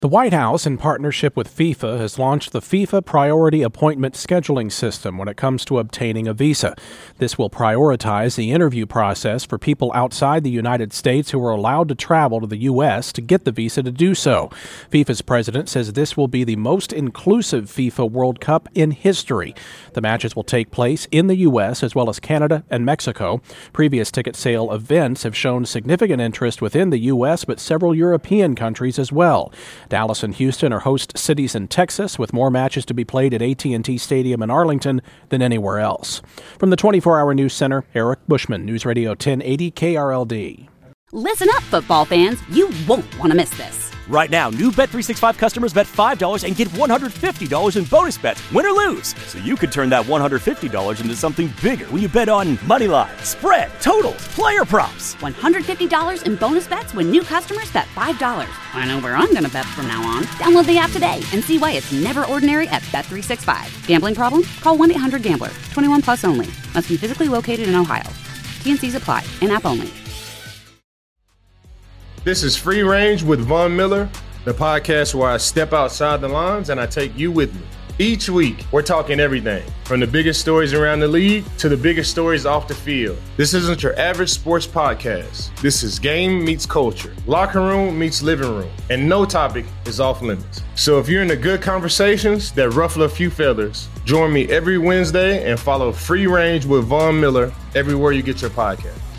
The White House, in partnership with FIFA, has launched the FIFA Priority Appointment Scheduling System when it comes to obtaining a visa. This will prioritize the interview process for people outside the United States who are allowed to travel to the U.S. to get the visa to do so. FIFA's president says this will be the most inclusive FIFA World Cup in history. The matches will take place in the U.S. as well as Canada and Mexico. Previous ticket sale events have shown significant interest within the U.S., but several European countries as well. Dallas and Houston are host cities in Texas, with more matches to be played at AT&T Stadium in Arlington than anywhere else. From the 24-Hour News Center, Eric Bushman, News Radio 1080 KRLD. Listen up, football fans. You won't want to miss this. Right now, new Bet365 customers bet $5 and get $150 in bonus bets, win or lose. So you could turn that $150 into something bigger when you bet on money line, spread, totals, player props. $150 in bonus bets when new customers bet $5. I know where I'm going to bet from now on. Download the app today and see why it's never ordinary at Bet365. Gambling problem? Call 1-800-GAMBLER. 21 plus only. Must be physically located in Ohio. T&Cs apply. In-app only. This is Free Range with Von Miller, the podcast where I step outside the lines and I take you with me. Each week, we're talking everything from the biggest stories around the league to the biggest stories off the field. This isn't your average sports podcast. This is game meets culture, locker room meets living room, and no topic is off limits. So if you're into good conversations that ruffle a few feathers, join me every Wednesday and follow Free Range with Von Miller everywhere you get your podcast.